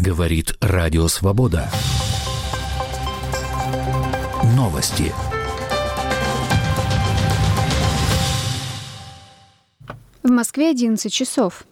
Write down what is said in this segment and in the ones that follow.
Говорит Радио Свобода. Новости. В Москве 11 часов.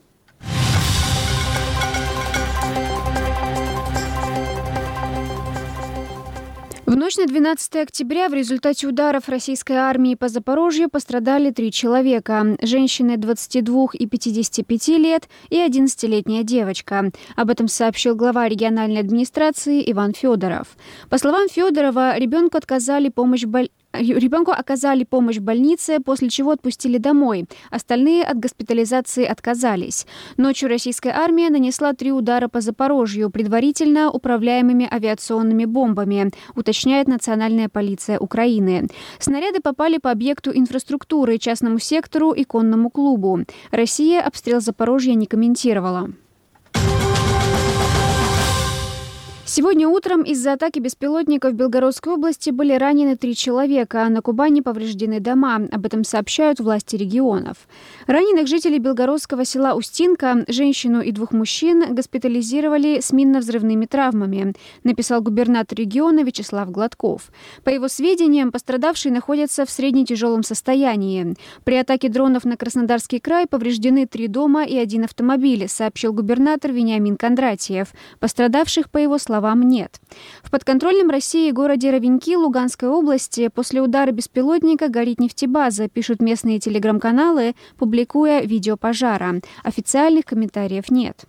В ночь на 12 октября в результате ударов российской армии по Запорожью пострадали 3 человека. Женщины 22 и 55 лет и 11-летняя девочка. Об этом сообщил глава региональной администрации Иван Федоров. По словам Федорова, ребенку оказали помощь в больнице, после чего отпустили домой. Остальные от госпитализации отказались. Ночью российская армия нанесла 3 удара по Запорожью, предварительно управляемыми авиационными бомбами, уточняет Национальная полиция Украины. Снаряды попали по объекту инфраструктуры, частному сектору и конному клубу. Россия обстрел Запорожья не комментировала. Сегодня утром из-за атаки беспилотников в Белгородской области были ранены 3 человека, а на Кубани повреждены дома. Об этом сообщают власти регионов. Раненых жителей белгородского села Устинка, женщину и 2 мужчин, госпитализировали с минно-взрывными травмами, написал губернатор региона Вячеслав Гладков. По его сведениям, пострадавшие находятся в средне-тяжелом состоянии. При атаке дронов на Краснодарский край повреждены 3 дома и 1 автомобиль, сообщил губернатор Вениамин Кондратьев. Пострадавших, по его словам, нет. В подконтрольном России городе Ровеньки Луганской области после удара беспилотника горит нефтебаза, пишут местные телеграм-каналы, публикуя видео пожара. Официальных комментариев нет.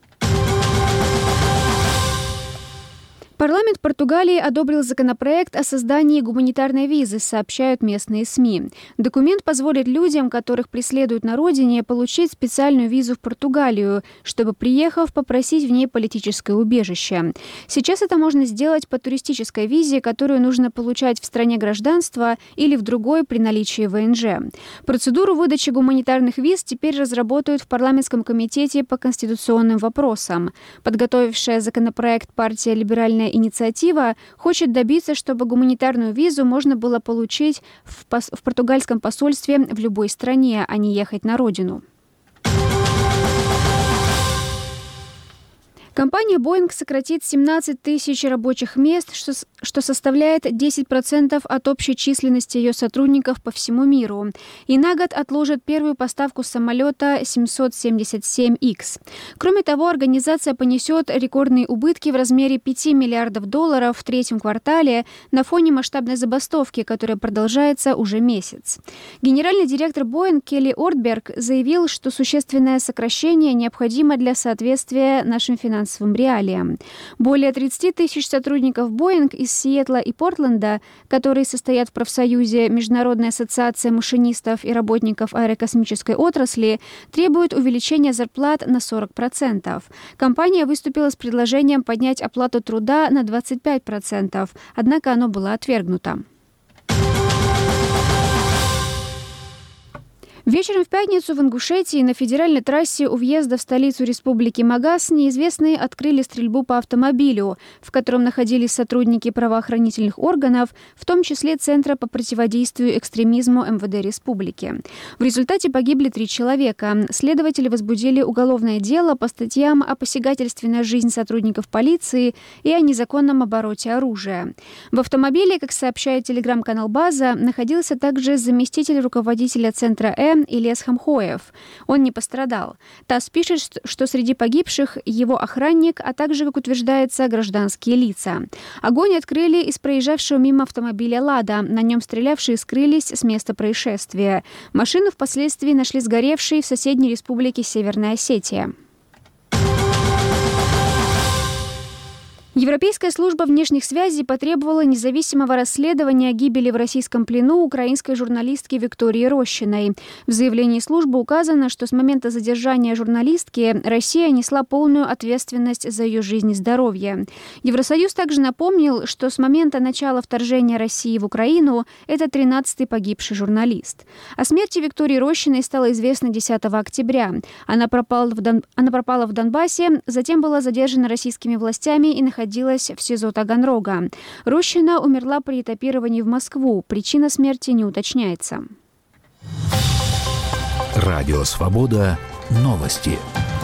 Парламент Португалии одобрил законопроект о создании гуманитарной визы, сообщают местные СМИ. Документ позволит людям, которых преследуют на родине, получить специальную визу в Португалию, чтобы, приехав, попросить в ней политическое убежище. Сейчас это можно сделать по туристической визе, которую нужно получать в стране гражданства или в другой при наличии ВНЖ. Процедуру выдачи гуманитарных виз теперь разработают в парламентском комитете по конституционным вопросам. Подготовившая законопроект партия «Либеральная инициатива» хочет добиться, чтобы гуманитарную визу можно было получить в португальском посольстве в любой стране, а не ехать на родину. Компания Boeing сократит 17 тысяч рабочих мест, что составляет 10% от общей численности ее сотрудников по всему миру, и на год отложит первую поставку самолета 777X. Кроме того, организация понесет рекордные убытки в размере $5 миллиардов в 3-м квартале на фоне масштабной забастовки, которая продолжается уже месяц. Генеральный директор Boeing Келли Ортберг заявил, что существенное сокращение необходимо для соответствия нашим финансовым реалиям. Более 30 тысяч сотрудников Boeing из Сиэтла и Портленда, которые состоят в профсоюзе Международная ассоциация машинистов и работников аэрокосмической отрасли, требуют увеличения зарплат на 40%. Компания выступила с предложением поднять оплату труда на 25%, однако оно было отвергнуто. Вечером в пятницу в Ингушетии на федеральной трассе у въезда в столицу республики Магас неизвестные открыли стрельбу по автомобилю, в котором находились сотрудники правоохранительных органов, в том числе Центра по противодействию экстремизму МВД республики. В результате погибли 3 человека. Следователи возбудили уголовное дело по статьям о посягательстве на жизнь сотрудников полиции и о незаконном обороте оружия. В автомобиле, как сообщает телеграм-канал «База», находился также заместитель руководителя Центра Ильяс Хамхоев. Он не пострадал. ТАСС пишет, что среди погибших его охранник, а также, как утверждается, гражданские лица. Огонь открыли из проезжавшего мимо автомобиля «Лада». На нем стрелявшие скрылись с места происшествия. Машину впоследствии нашли сгоревшей в соседней республике Северная Осетия. Европейская служба внешних связей потребовала независимого расследования гибели в российском плену украинской журналистки Виктории Рощиной. В заявлении службы указано, что с момента задержания журналистки Россия несла полную ответственность за ее жизнь и здоровье. Евросоюз также напомнил, что с момента начала вторжения России в Украину это 13-й погибший журналист. О смерти Виктории Рощиной стало известно 10 октября. Она пропала в Донбассе, затем была задержана российскими властями и находилась в СИЗО Таганрога. Рощина умерла при этапировании в Москву. Причина смерти не уточняется. Радио Свобода. Новости.